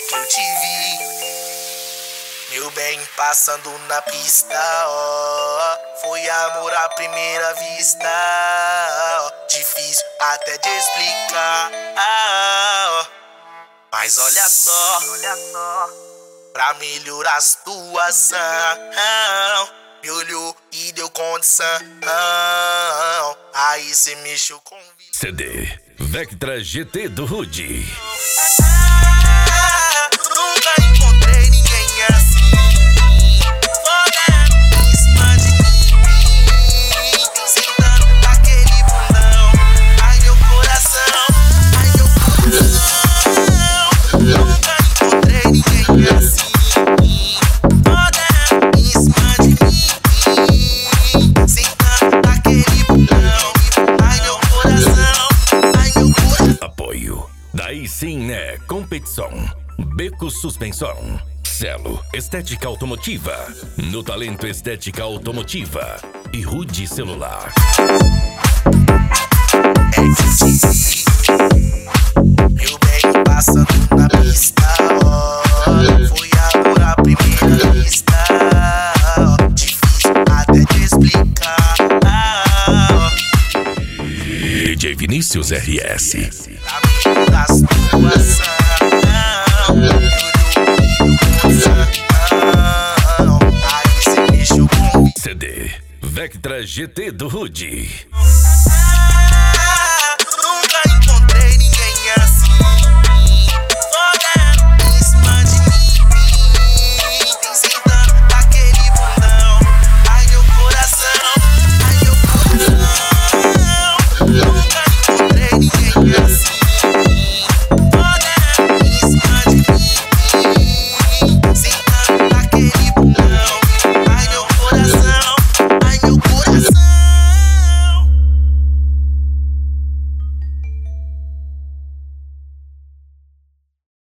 que eu te vi, meu bem, passando na pista, ó. Foi amor à primeira vista, ó. Difícil até de explicar, ó. Mas olha só, pra melhorar a situação, me olhou e deu condição. Aí cê mexeu com CD Vectra GT do Rude. Nunca encontrei ninguém assim. Fora em cima de mim, sentando naquele bundão. Ai meu coração, ai meu coração. Nunca encontrei ninguém assim. Fora em cima de mim, sentando naquele bundão. Ai meu coração, ai meu coração. Apoio. Daí sim, né? Competição. Beco Suspensão. Celo Estética Automotiva. No Talento Estética Automotiva. E Rude Celular. Meu bem, passando na pista, ó. Foi amor à primeira vista, ó. Difícil até de explicar, ó. DJ Vinícius RS. Pra mim da situação, aí cê mexeu comigo. CD Vectra GT do Rude.